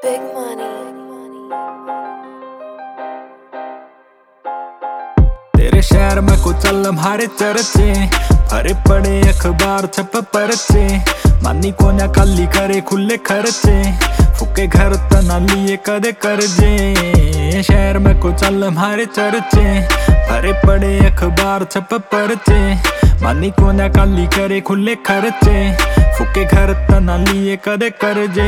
Big money. तेरे शहर में को चल हमारे चर्चे, भरे पड़े अखबार छप परचे। मानी को ना काली करे खुले खर्चे, फुके घर तना लिए कदे करजे। शहर में को चल हमारे चर्चे, भरे पड़े अखबार छप परचे। मानी को ना काली करे खुले खर्चे, फुके घर तना लिए कदे करजे।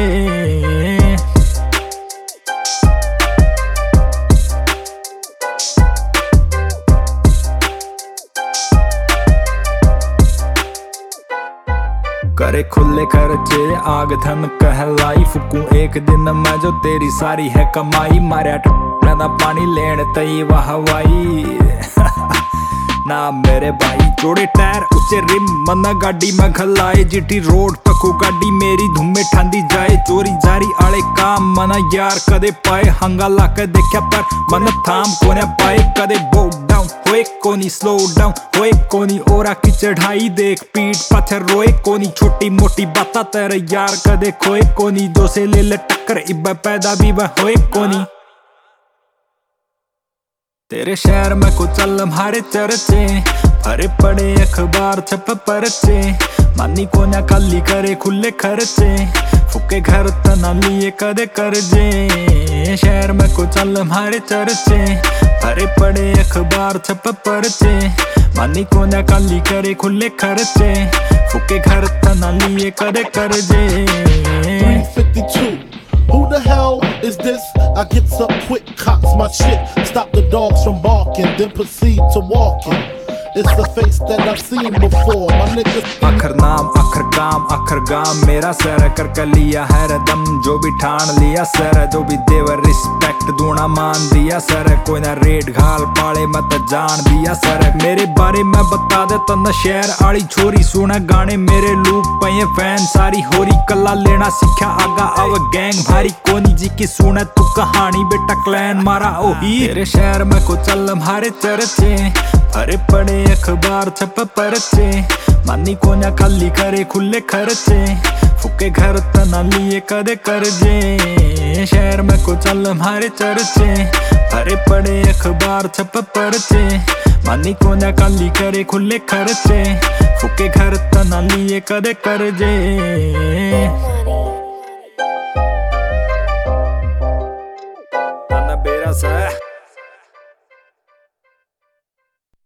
करे खुले खर्चे आग धन कहलाई, फुकू एक दिन मैं जो तेरी सारी है कमाई। मारा टना पानी लेन तई हवाई ना मेरे भाई, जोड़े टायर ऊंचे रिम मना गाड़ी में घलाए। जीटी रोड पको गाड़ी मेरी धुम्मे ठांदी जाए। चोरी जारी आले काम मना यार कदे पाए, हंगा ला के देखा पर मन थाम कोने पाए। कदे बो डाउन होए कोनी स्लो डाउन होए कोनी, ओरा की चढ़ाई देख पीठ पत्थर रोए कोनी। छोटी मोटी बाता तेरे यार कदे खोए कोनी, दो से ले ले टक्कर इब्बा पैदा भी वह होए कोनी। तेरे शहर में को चल हमारे चर्चे, भरे पड़े अखबार छप परचे। मानी को ना काली करे खुले खर्चे, फुके घर तना लिए कदे करजे। शहर में को चल हमारे चर्चे, भरे पड़े अखबार छप परचे। मानी को ना काली करे खुले खर्चे, फुके घर तना लिए कदे करजे। 352. Who the hell is this? I gets up quick, cocks my shit, stop the dogs from barking, then proceed to walking. It's the face that I've seen before. My niggas. अखर नाम अखर गाम मेरा सर कर लिया है रदम। जो भी ठान लिया सर, जो भी देवर रिस्पेक्ट दूना मान दिया सर। कोई ना रेड घाल पाले मत जान दिया सर। मेरे बारे में बता दे तना शहर आली छोरी, सुना गाने मेरे लूप पे फैन सारी होरी। कला लेना सीखा आगा अब गैंग भारी कोनी जी की सुना तू कहानी बेटा क्लैन मारा ओही। तेरे शहर में को चल हमारे चर्चे, भरे पड़े अखबार छप परचे। मानी को ना काली करे खुले खर्चे, फुके घर तना लिए कदे करजे। शहर में को चल हमारे चर्चे, भरे पड़े अखबार छप परचे। मानी को ना काली करे खुले खर्चे, फुके घर तना लिए कदे करजे।